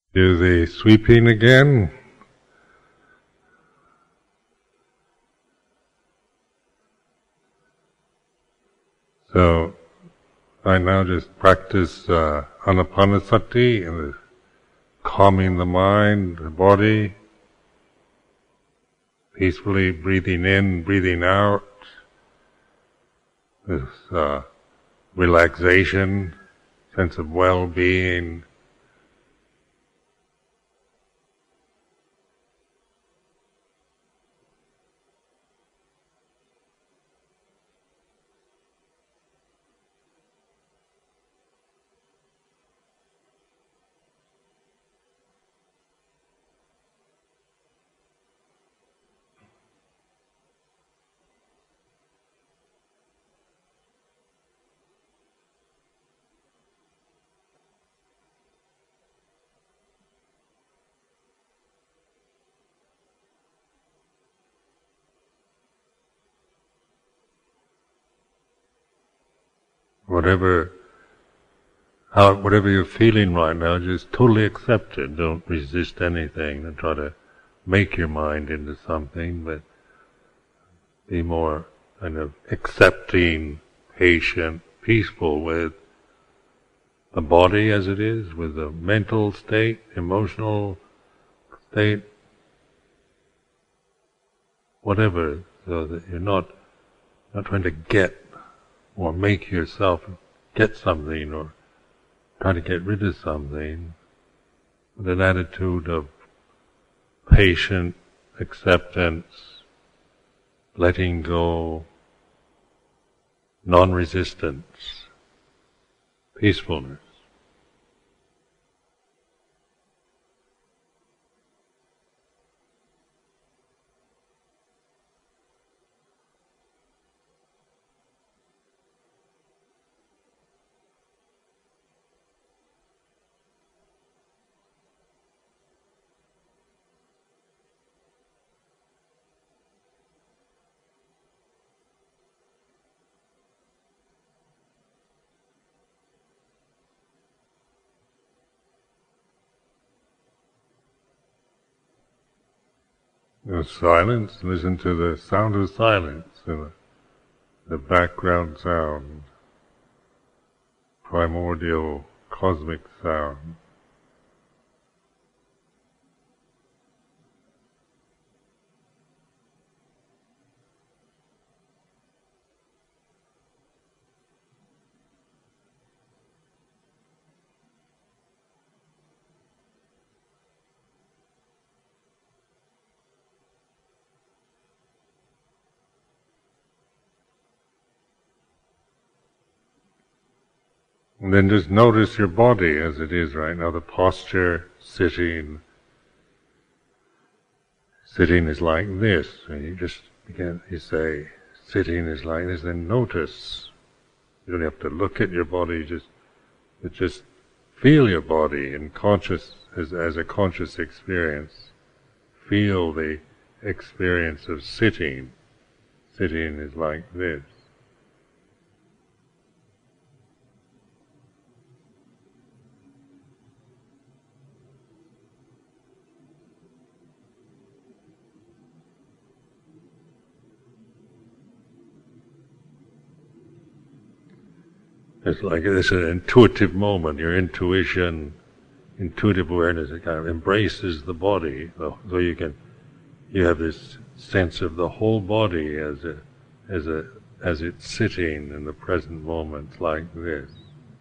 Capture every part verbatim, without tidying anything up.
Do the sweeping again. So, right now just practice uh, anapanasati, and calming the mind, the body, peacefully breathing in, breathing out, this uh, relaxation, sense of well-being. Whatever, how, whatever you're feeling right now, just totally accept it. Don't resist anything. Don't try to make your mind into something, but be more kind of accepting, patient, peaceful with the body as it is, with the mental state, emotional state, whatever, so that you're not not trying to get or make yourself get something or try to get rid of something, with an attitude of patient acceptance, letting go, non-resistance, peacefulness. The silence, listen to the sound of silence, the, the background sound, primordial cosmic sound. And then just notice your body as it is right now, the posture, sitting. Sitting is like this. And you just begin, you say, sitting is like this, then notice. You don't have to look at your body, just, but just feel your body in conscious, as, as a conscious experience. Feel the experience of sitting. Sitting is like this. It's like it's an intuitive moment. Your intuition, intuitive awareness, it kind of embraces the body, so you can, you have this sense of the whole body as a, as a, as it's sitting in the present moment, like this.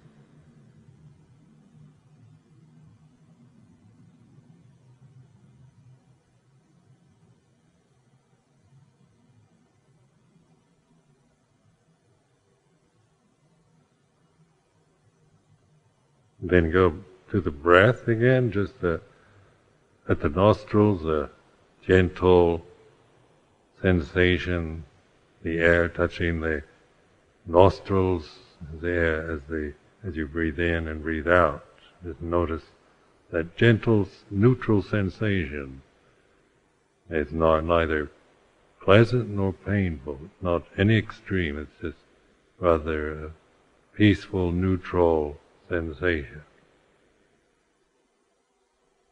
Then go to the breath again, just the, at the nostrils, a gentle sensation, the air touching the nostrils, the air as the as you breathe in and breathe out. Just notice that gentle, neutral sensation. It's not neither pleasant nor painful. It's not any extreme. It's just rather a peaceful, neutral sensation.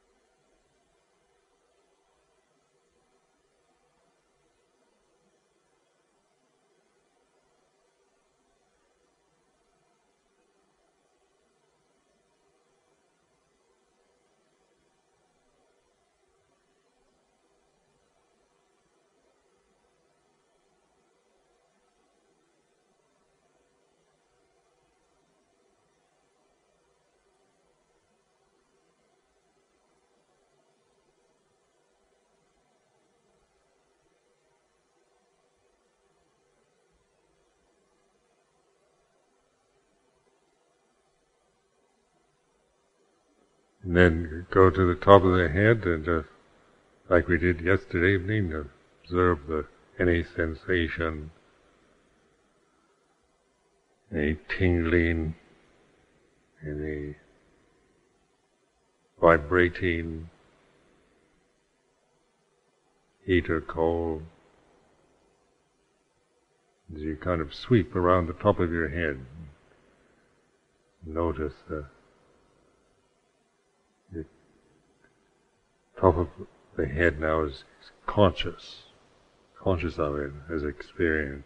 And then go to the top of the head and just, like we did yesterday evening, observe the, any sensation, any tingling, any vibrating, heat or cold, as you kind of sweep around the top of your head. Notice the, the top of the head now is conscious, conscious of it as experience.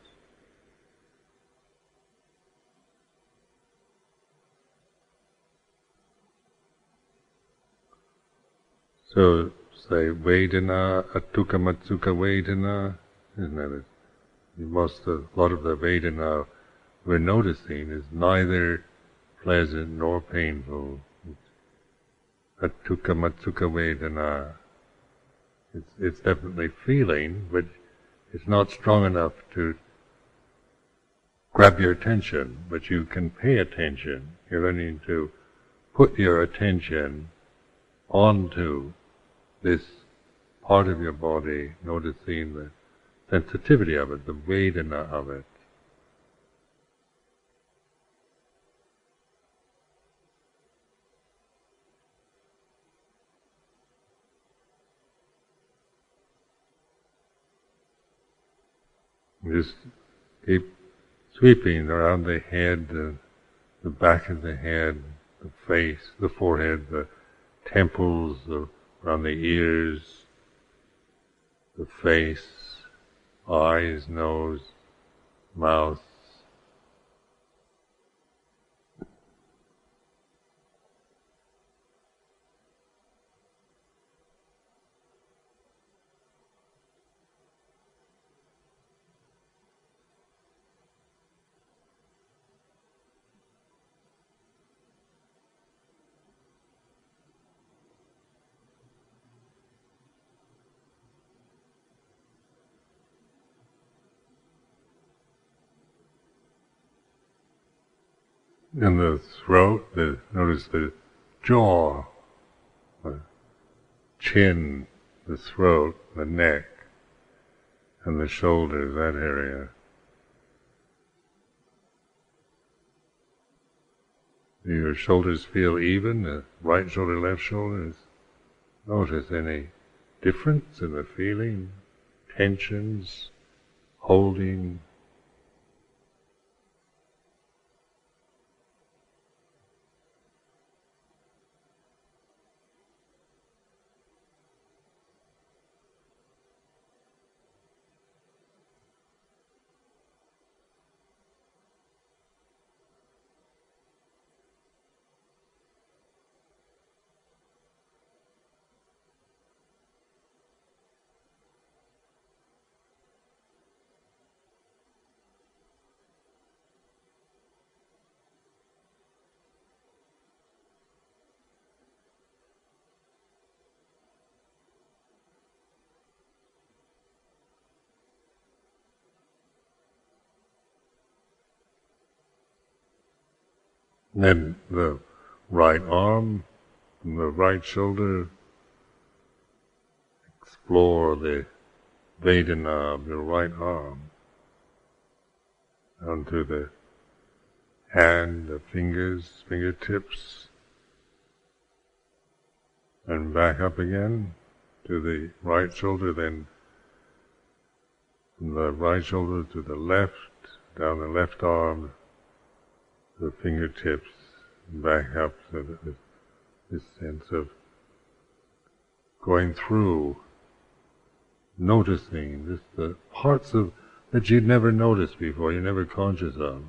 So, say, Vedana, Attuka Matsuka Vedana, isn't that it? Most, a lot of the Vedana we're noticing is neither pleasant nor painful. Attuka Matsuka Vedana. It's, it's definitely feeling, but it's not strong enough to grab your attention, but you can pay attention. You're learning to put your attention onto this part of your body, noticing the sensitivity of it, the Vedana of it. Just keep sweeping around the head, the, the back of the head, the face, the forehead, the temples, the, around the ears, the face, eyes, nose, mouth. In the throat, the, notice the jaw, the chin, the throat, the neck, and the shoulders, that area. Do your shoulders feel even? The right shoulder, left shoulder? Notice any difference in the feeling, tensions, holding. Then the right arm, from the right shoulder, explore the Vedana of your right arm, onto the hand, the fingers, fingertips, and back up again to the right shoulder, then from the right shoulder to the left, down the left arm, the fingertips, back up, so that this, this sense of going through, noticing this, the parts of that you'd never noticed before, you're never conscious of.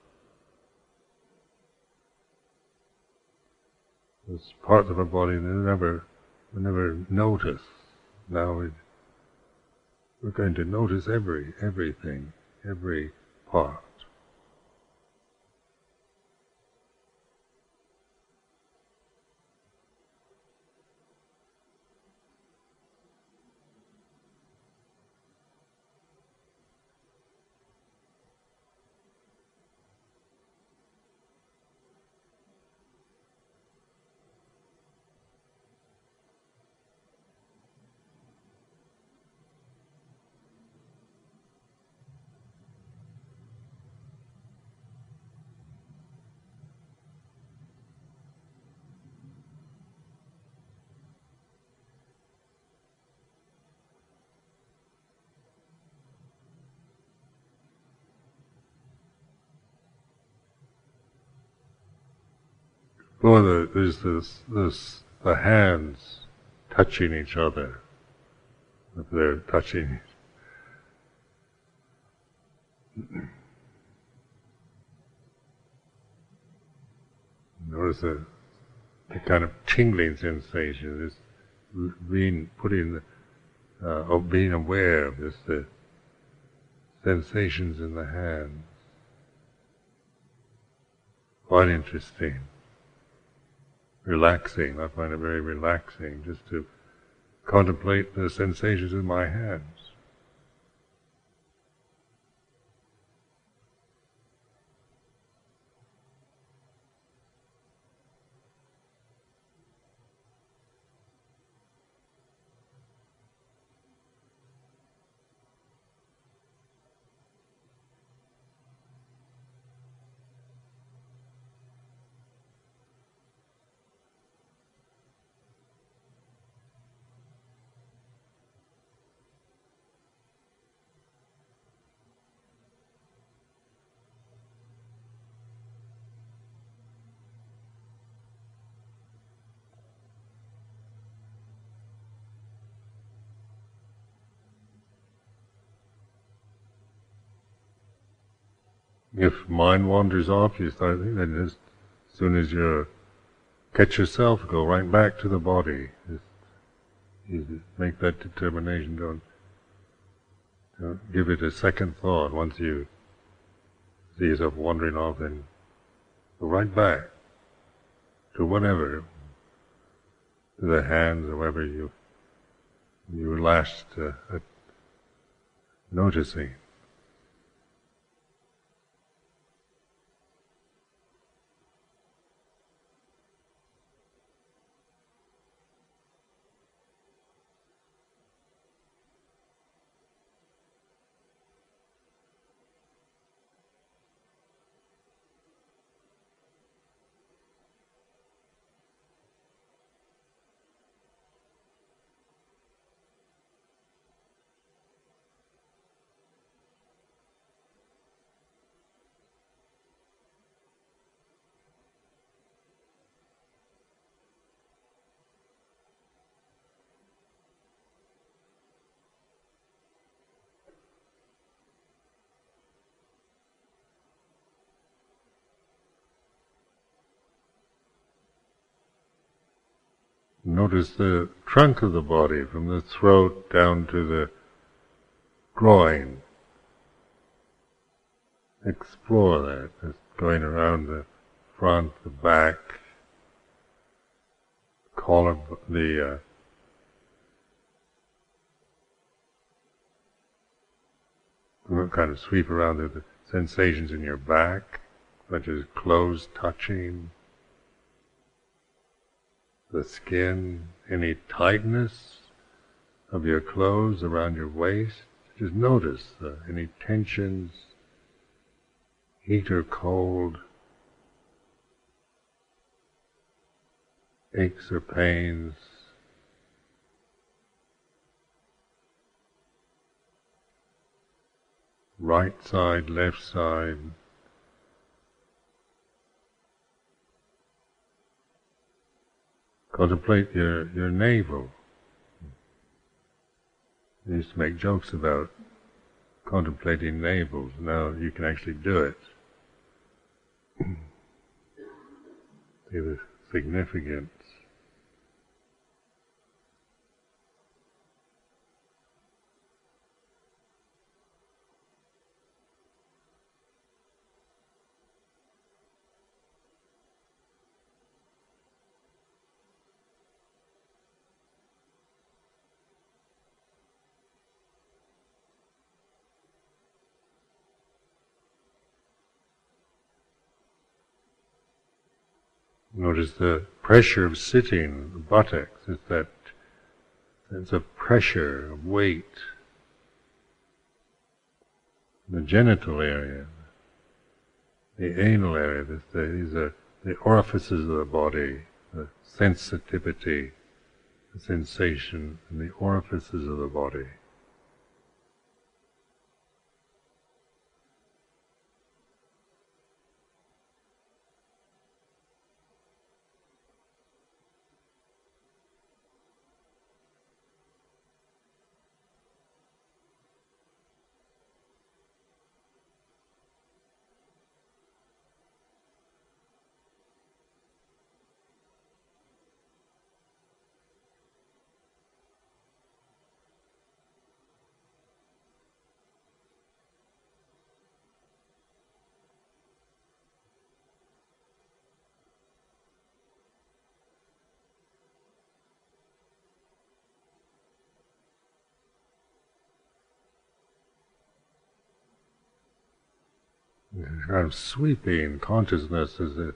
This parts of our body that we never, we never notice. Now we, we're going to notice every everything, every part. Or the, there's this, this, the hands touching each other. If they're touching. Notice the, the kind of tingling sensation, this being putting, uh, of being aware of this, the sensations in the hands. Quite interesting. Relaxing. I find it very relaxing just to contemplate the sensations in my hands. If mind wanders off, you start thinking, then just as soon as you catch yourself, go right back to the body. Just, you just make that determination. Don't, don't give it a second thought. Once you see yourself wandering off, then go right back to whatever, to the hands, or wherever you you were last uh, at noticing. Notice the trunk of the body, from the throat down to the groin. Explore that, just going around the front, the back, collar, the uh, kind of sweep around the, the sensations in your back, such as clothes touching, the skin, any tightness of your clothes around your waist. Just notice uh, any tensions, heat or cold, aches or pains. Right side, left side. Contemplate your, your navel. I used to make jokes about contemplating navels. Now you can actually do it. See the significance. Notice the pressure of sitting, the buttocks. It's that sense of pressure, of weight. The genital area, the anal area, this, the, these are the orifices of the body, the sensitivity, the sensation, and the orifices of the body. kind of sweeping consciousness as the,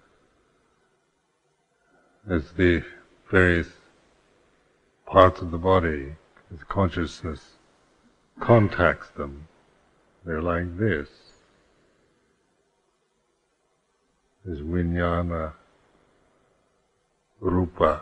as the various parts of the body, as consciousness contacts them. They're like this. There's vijnana, rupa.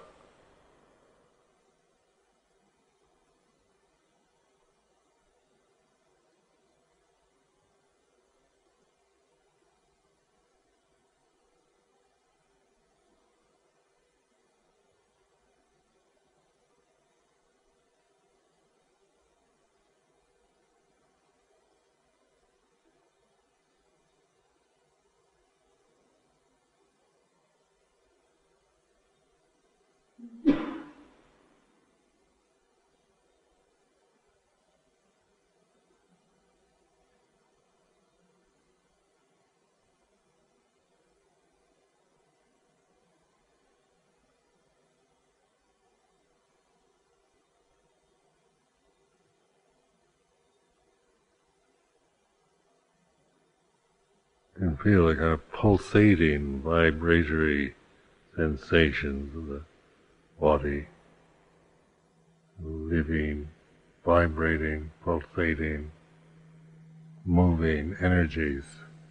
You can feel a kind of pulsating, vibratory sensations of the body, living, vibrating, pulsating, moving energies.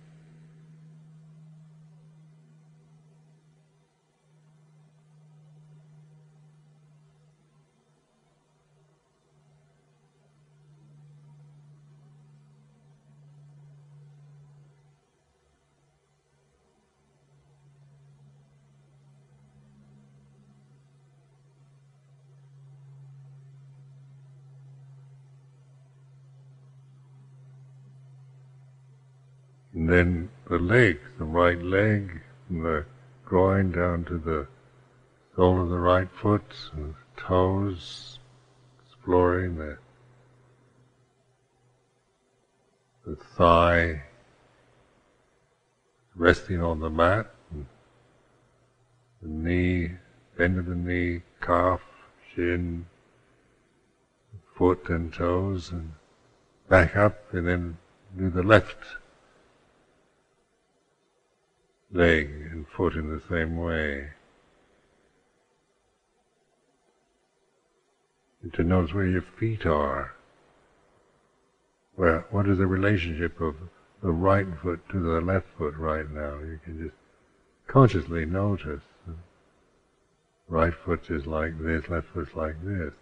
And then the legs, the right leg, from the groin down to the sole of the right foot, and the toes, exploring the, the thigh, resting on the mat, and the knee, bend of the knee, calf, shin, foot and toes, and back up, and then do the left leg and foot in the same way. And to notice where your feet are. Where, what is the relationship of the right foot to the left foot right now? You can just consciously notice. Right foot is like this, left foot's like this.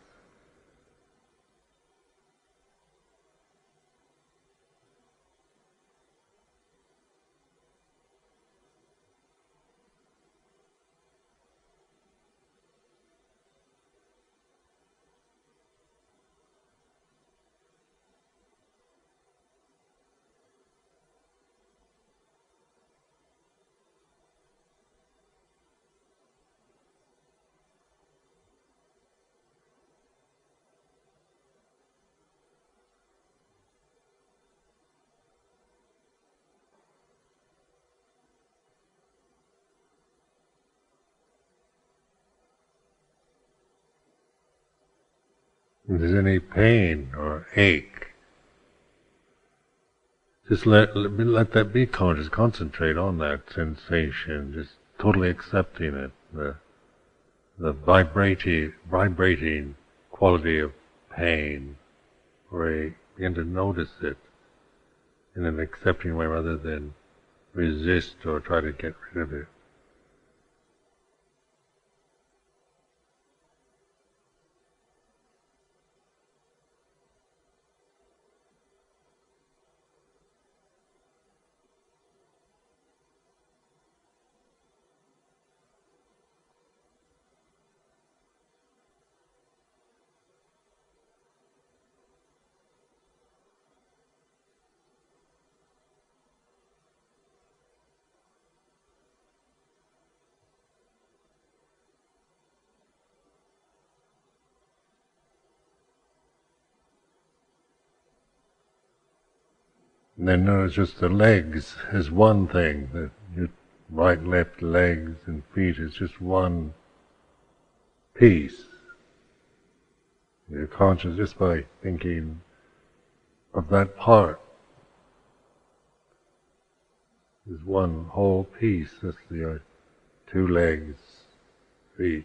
If there's any pain or ache, just let, let let that be conscious. Concentrate on that sensation, just totally accepting it, the the vibrating vibrating quality of pain or ache. Begin to notice it in an accepting way rather than resist or try to get rid of it. And then notice just the legs as one thing, that your right, left legs and feet is just one piece. You're conscious just by thinking of that part. is one whole piece. That's your two legs, feet.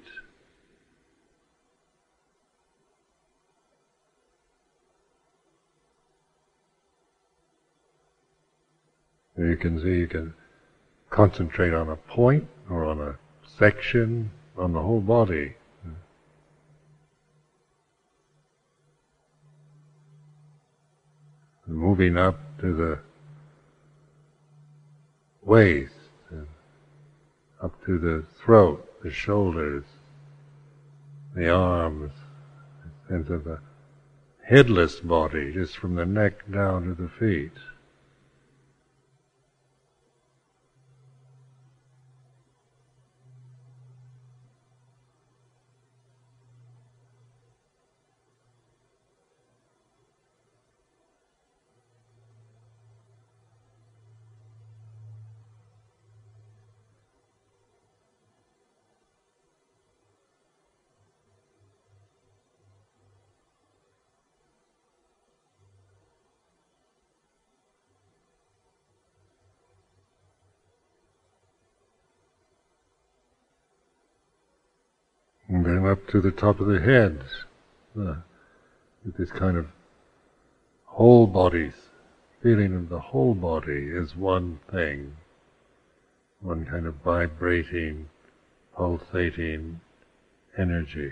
And you can see you can concentrate on a point or on a section, on the whole body. And moving up to the waist, and up to the throat, the shoulders, the arms, a sense of a headless body, just from the neck down to the feet. And then up to the top of the head, uh, with this kind of whole body, feeling of the whole body as one thing, one kind of vibrating, pulsating energy.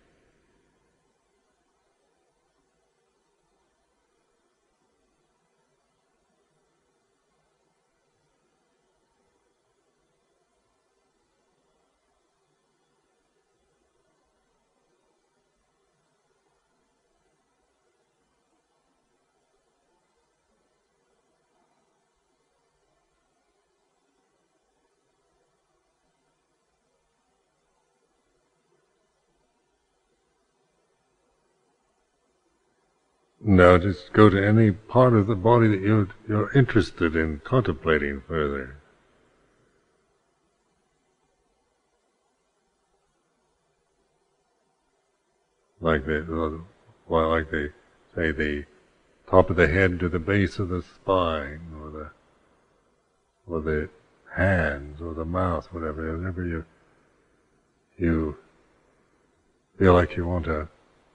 Now just go to any part of the body that you're, you're interested in contemplating further. Like the, well, like they say, the top of the head to the base of the spine, or the, or the hands, or the mouth, whatever. Whenever you, you feel like you want to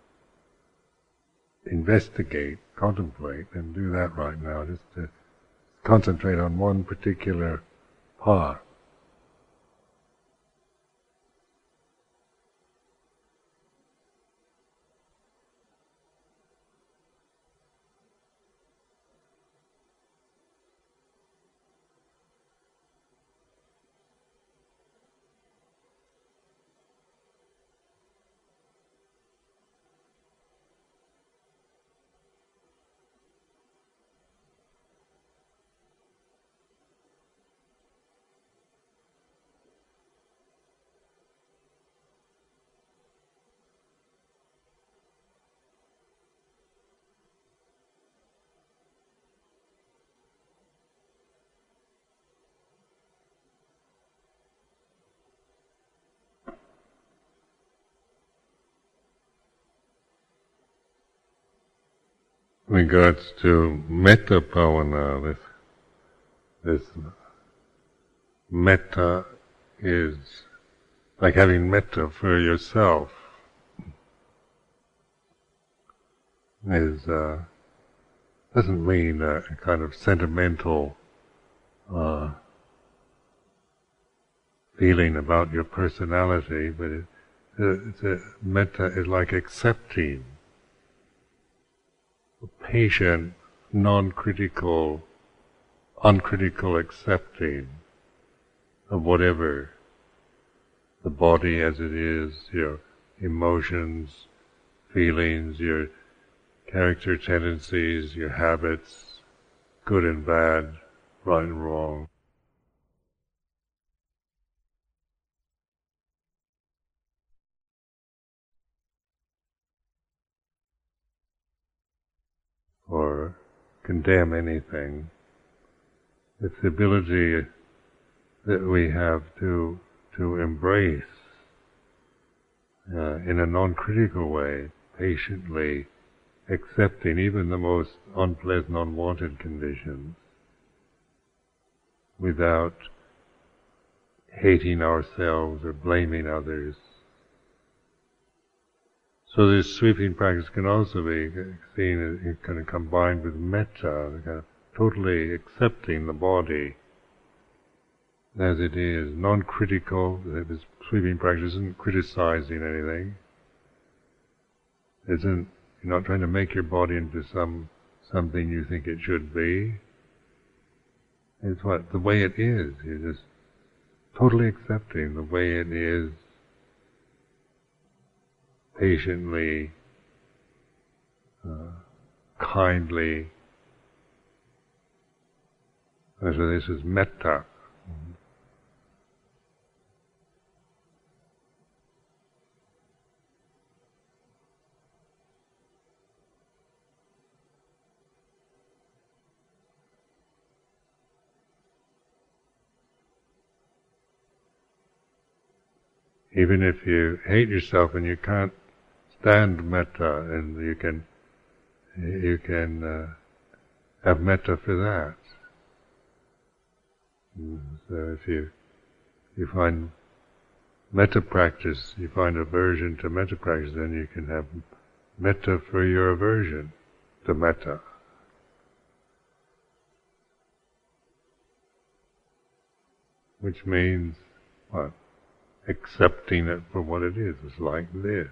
investigate, contemplate, and do that right now, just to concentrate on one particular part. Regards to metta bhavana, this, this metta is like having metta for yourself. Is uh, doesn't mean a kind of sentimental uh, feeling about your personality, but it, it's a, metta is like accepting. Patient, non-critical, uncritical accepting of whatever the body as it is, your emotions, feelings, your character tendencies, your habits, good and bad, right and wrong. Or condemn anything. It's the ability that we have to to embrace uh, in a non-critical way, patiently accepting even the most unpleasant, unwanted conditions, without hating ourselves or blaming others. So this sweeping practice can also be seen as kind of combined with metta, kind of totally accepting the body as it is, non-critical. This sweeping practice isn't criticizing anything. Isn't you're not trying to make your body into some something you think it should be. It's what the way it is. You're just totally accepting the way it is, patiently, uh, kindly. And so this is metta. Even if you hate yourself and you can't stand metta, and you can you can uh, have metta for that. So if you you find metta practice, you find aversion to metta practice, then you can have metta for your aversion to metta. Which means what? Accepting it for what it is. It's like this.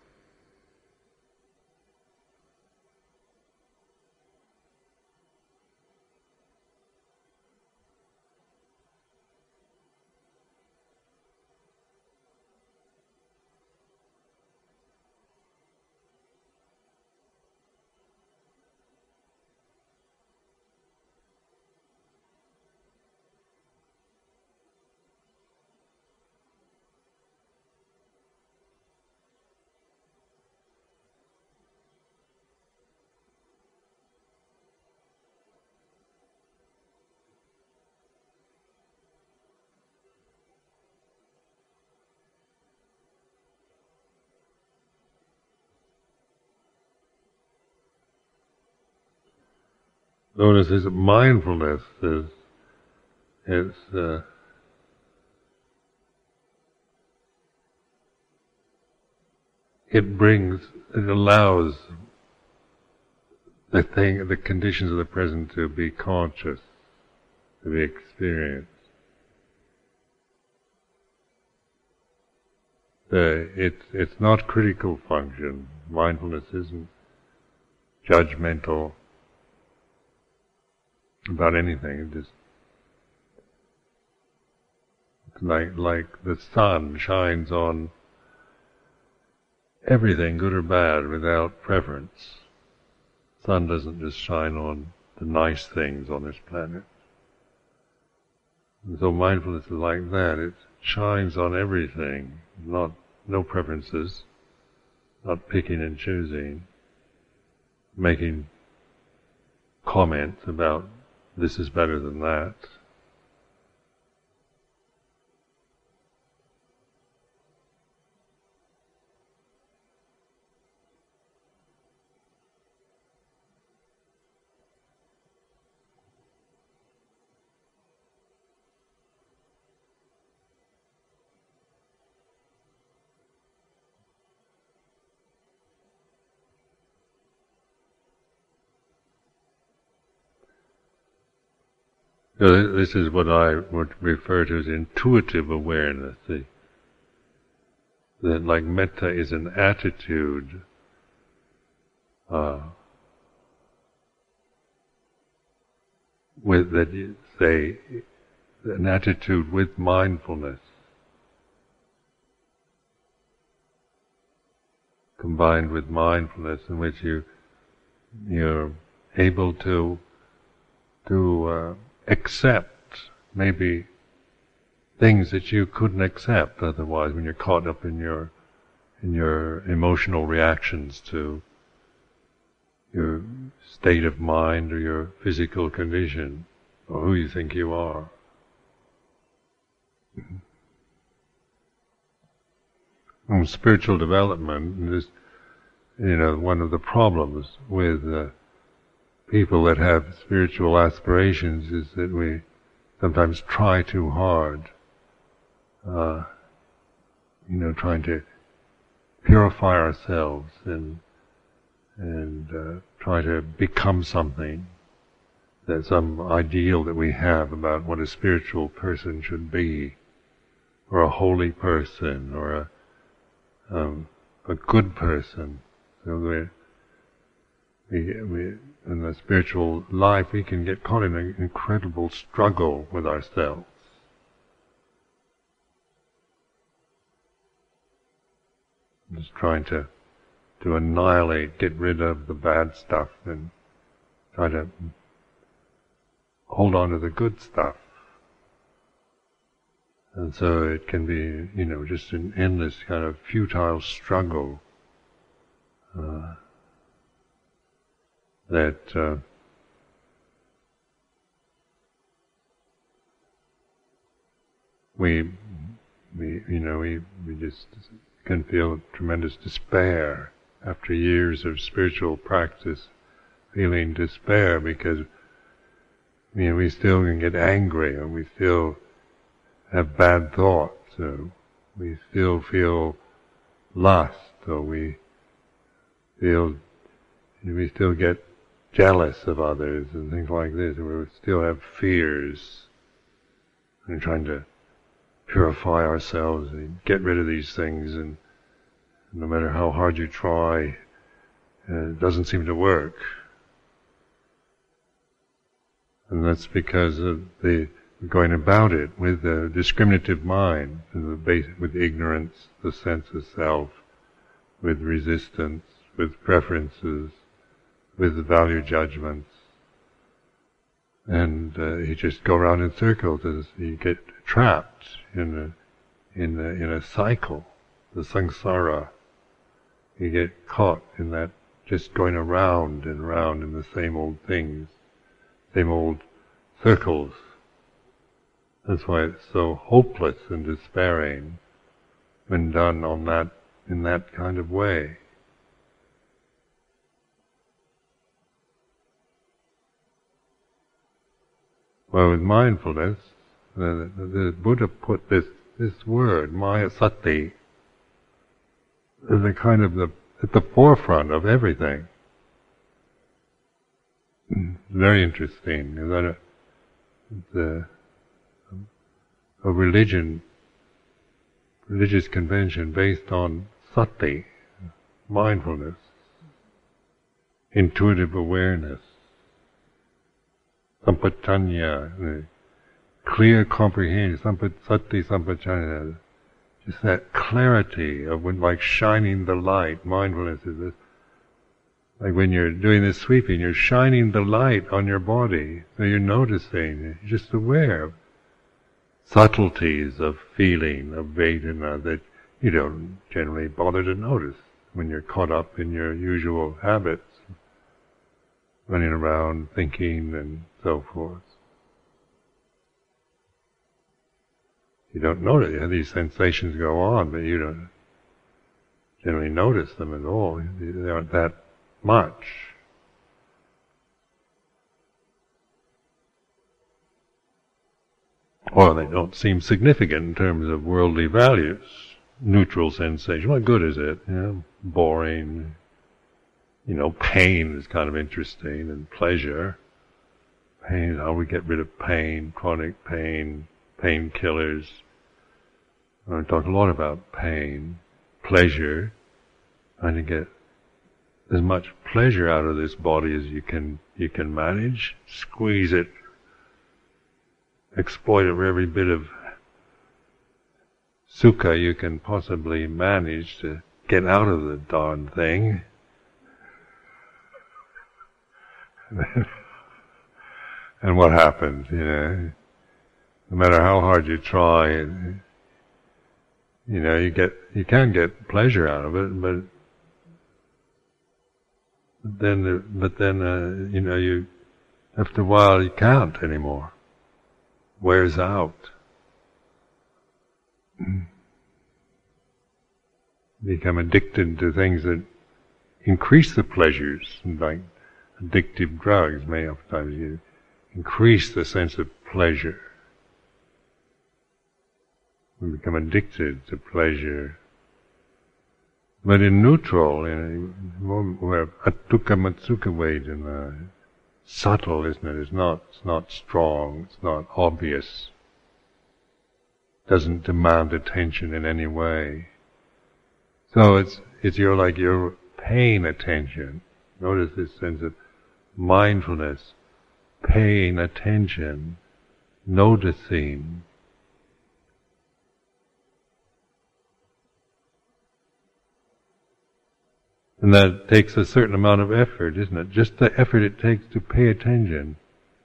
Notice this mindfulness is it's uh, it brings it allows the thing the conditions of the present to be conscious, to be experienced. The, it's it's not critical function. Mindfulness isn't judgmental about anything. It just it's like like the sun shines on everything, good or bad, without preference. The sun doesn't just shine on the nice things on this planet. And so mindfulness is like that. It shines on everything, not no preferences, not picking and choosing, making comments about this is better than that. So this is what I would refer to as intuitive awareness. See? That like metta is an attitude, uh, with that you say an attitude with mindfulness, combined with mindfulness, in which you you're able to to uh, accept maybe things that you couldn't accept otherwise when you're caught up in your in your emotional reactions to your state of mind or your physical condition or who you think you are. In spiritual development, is, you know, one of the problems with uh, people that have spiritual aspirations is that we sometimes try too hard, uh, you know, trying to purify ourselves and and uh, try to become something, that some ideal that we have about what a spiritual person should be, or a holy person, or a um, a good person. So we, we, we, in the spiritual life, we can get caught in an incredible struggle with ourselves. Just trying to to annihilate, get rid of the bad stuff, and try to hold on to the good stuff. And so it can be, you know, just an endless kind of futile struggle uh, that uh, we, we, you know, we, we just can feel tremendous despair after years of spiritual practice, feeling despair because, you know, we still can get angry, and we still have bad thoughts, or we still feel lust, or we feel, we still get jealous of others and things like this, or we still have fears, and trying to purify ourselves and get rid of these things, and no matter how hard you try, uh, it doesn't seem to work. And that's because of the going about it with the discriminative mind, and the base, with ignorance, the sense of self, with resistance, with preferences, with value judgments, and uh, you just go around in circles as you get trapped in a in a, in a cycle, the samsara. You get caught in that, just going around and around in the same old things, same old circles. That's why it's so hopeless and despairing when done on that, in that kind of way. Well, with mindfulness, the, the, the Buddha put this this word, Maya Sati, as a kind of the at the forefront of everything. It's very interesting. Is that a, it's a, a religion, religious convention based on sati, mindfulness, intuitive awareness, sampajanya, clear comprehension, sampat, sati sampajanya, just that clarity of when, like shining the light. Mindfulness is this, like when you're doing this sweeping, you're shining the light on your body, so you're noticing, you're just aware of subtleties of feeling, of Vedana, that you don't generally bother to notice when you're caught up in your usual habits, running around, thinking, and so forth. You don't notice, yeah, these sensations go on, but you don't generally notice them at all. They aren't that much. Or they don't seem significant in terms of worldly values. Neutral sensation, what good is it? You know, boring. You know, pain is kind of interesting, and pleasure. Pain, how we get rid of pain, chronic pain, painkillers. I talk a lot about pain, pleasure, trying to get as much pleasure out of this body as you can you can manage, squeeze it, exploit it for every bit of sukha you can possibly manage to get out of the darn thing. And what happens, you know? No matter how hard you try, you know, you get you can get pleasure out of it, but then, but then, uh, you know, you after a while you can't anymore. Wears out. Become addicted to things that increase the pleasures, like addictive drugs may oftentimes you increase the sense of pleasure. we become addicted to pleasure. But in neutral, you know, where Attuka Matsuka Vedana, subtle, isn't it? It's not, it's not strong, it's not obvious. Doesn't demand attention in any way. So it's, it's you're like you're paying attention. Notice this sense of mindfulness, paying attention, noticing. And that takes a certain amount of effort, isn't it? Just the effort it takes to pay attention.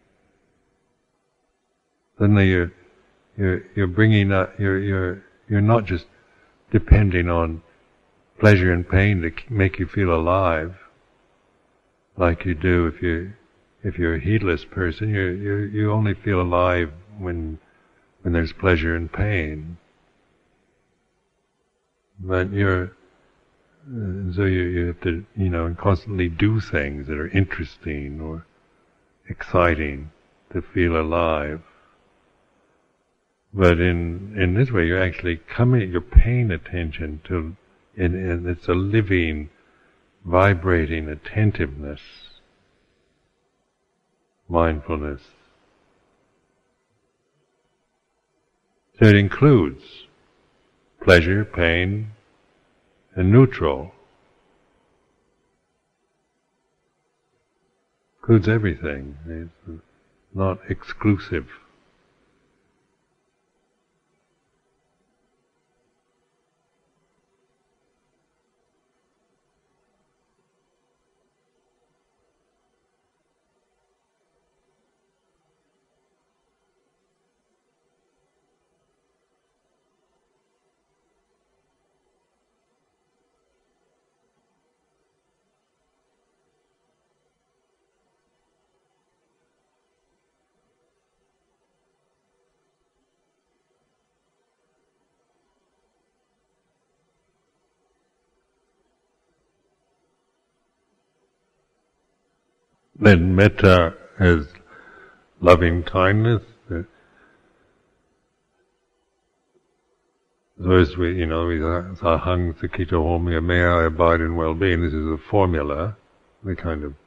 Suddenly you're, you're, you're bringing up, you're, you're, you're not just depending on pleasure and pain to make you feel alive, like you do if you, if you're a heedless person. You, you, you only feel alive when, when there's pleasure and pain. But you're, Uh, so you, you have to, you know, constantly do things that are interesting or exciting to feel alive. But in in this way, you're actually coming, you're paying attention to, and, and it's a living, vibrating attentiveness, mindfulness. So it includes pleasure, pain, and neutral. Includes everything. It's not exclusive. Then metta as loving kindness. First we, you know, we sahang sakita homya, may I abide in well-being. This is a formula, the kind of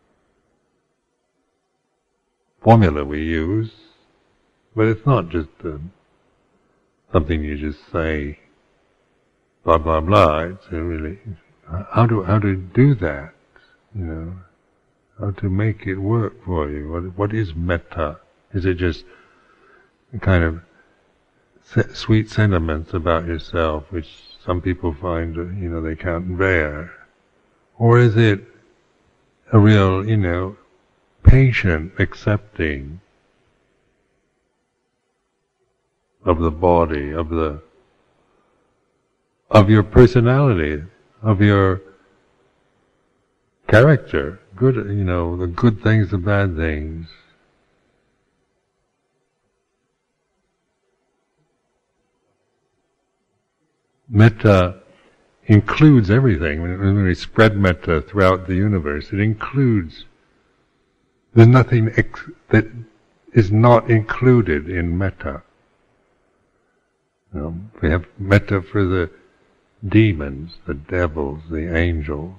formula we use, but it's not just uh, something you just say, blah blah blah. It's a really how to how to do that, you know. How to make it work for you. What, what is metta? Is it just a kind of se- sweet sentiments about yourself, which some people find, you know, they can't bear? Or is it a real, you know, patient accepting of the body, of the, of your personality, of your character? Good, you know, the good things, the bad things. Metta includes everything. When we spread metta throughout the universe, it includes, there's nothing ex- that is not included in metta. You know, we have metta for the demons, the devils, the angels,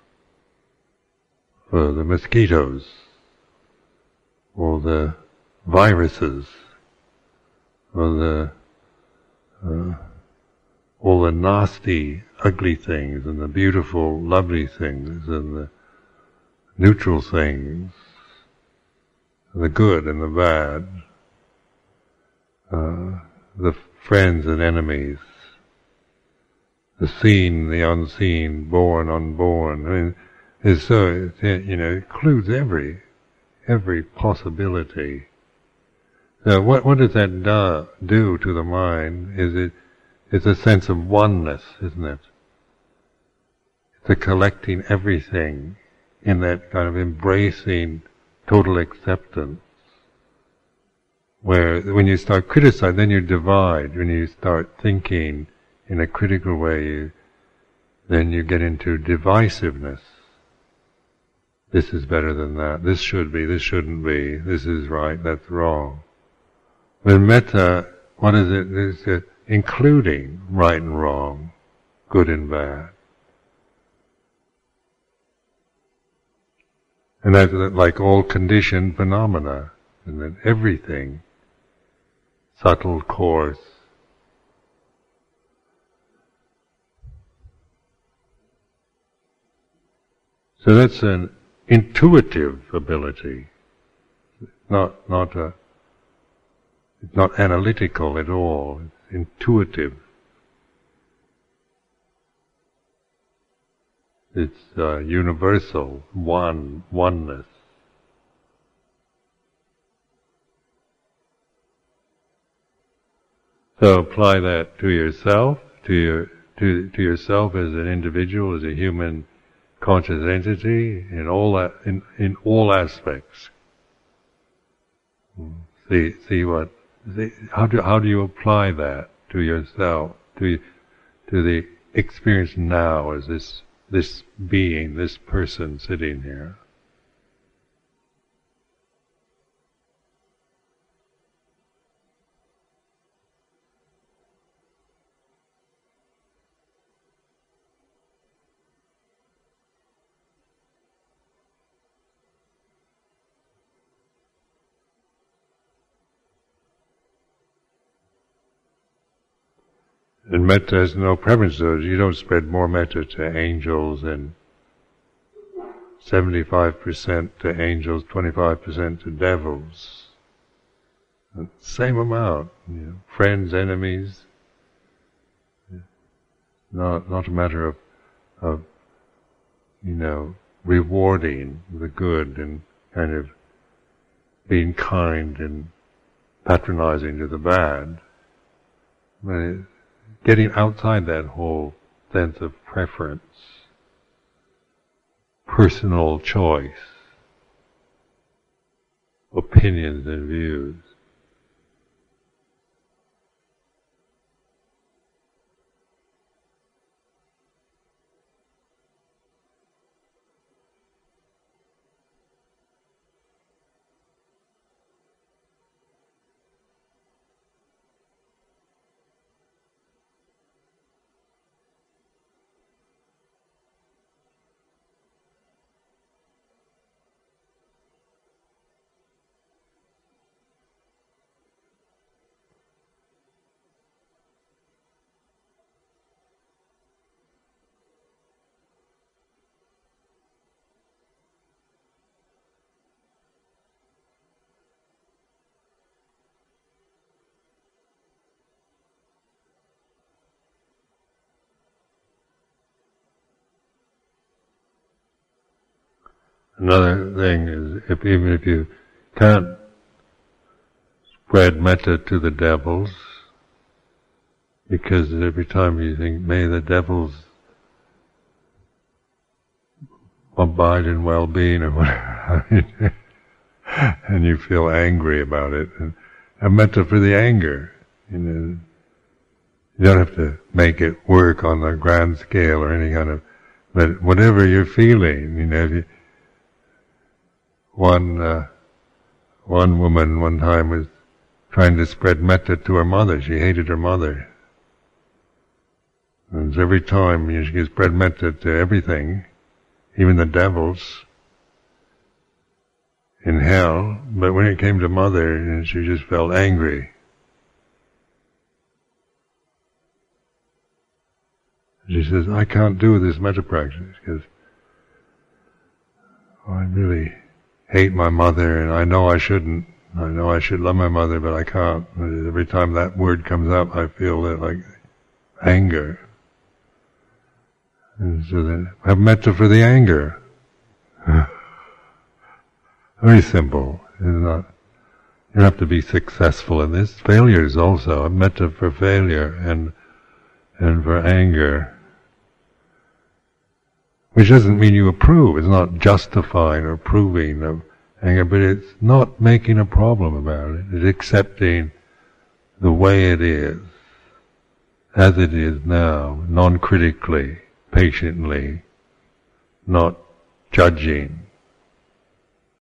for the mosquitoes, or the viruses, or the uh, all the nasty, ugly things, and the beautiful, lovely things, and the neutral things, the good and the bad, uh, the friends and enemies, the seen, the unseen, born, unborn. I mean, it's so, it, you know, it includes every, every possibility. So what, what does that do, do to the mind? Is it, it's a sense of oneness, isn't it? It's a collecting everything in that kind of embracing total acceptance. Where when you start criticizing, then you divide. When you start thinking in a critical way, you, then you get into divisiveness. This is better than that. This should be, this shouldn't be. This is right, that's wrong. When metta, what is it? It's a including right and wrong, good and bad. And that's like all conditioned phenomena, and that everything, subtle, coarse, so that's an intuitive ability, not not a, it's not analytical at all. It's intuitive. It's uh, universal, one, oneness. So apply that to yourself, to your to to yourself as an individual, as a human conscious entity, in all that, in in all aspects. See see what see, how do how do you apply that to yourself, to to the experience now as this. This being, this person sitting here. And metta has no preferences. You don't spread more metta to angels and seventy-five percent to angels, twenty-five percent to devils. Same amount, you know, friends, enemies. Not not a matter of of you know rewarding the good and kind of being kind and patronizing to the bad. But it, getting outside that whole sense of preference, personal choice, opinions and views. Another thing is, if even if you can't spread metta to the devils, because every time you think, may the devils abide in well-being or whatever, and you feel angry about it, and have metta for the anger. You know, you don't have to make it work on a grand scale or any kind of, but whatever you're feeling, you know, if you, One uh, one woman one time was trying to spread metta to her mother. She hated her mother. And every time you know, she could spread metta to everything, even the devils in hell. But when it came to mother, you know, she just felt angry. She says, "I can't do this metta practice because oh, I really hate my mother, and I know I shouldn't. I know I should love my mother, but I can't. Every time that word comes up, I feel that like anger. And so then have metta for the anger. Very simple. It's not, you don't have to be successful in this. Failures also. Have metta for failure and and for anger. Which doesn't mean you approve. It's not justifying or approving of anger, but it's not making a problem about it. It's accepting the way it is, as it is now, non-critically, patiently, not judging.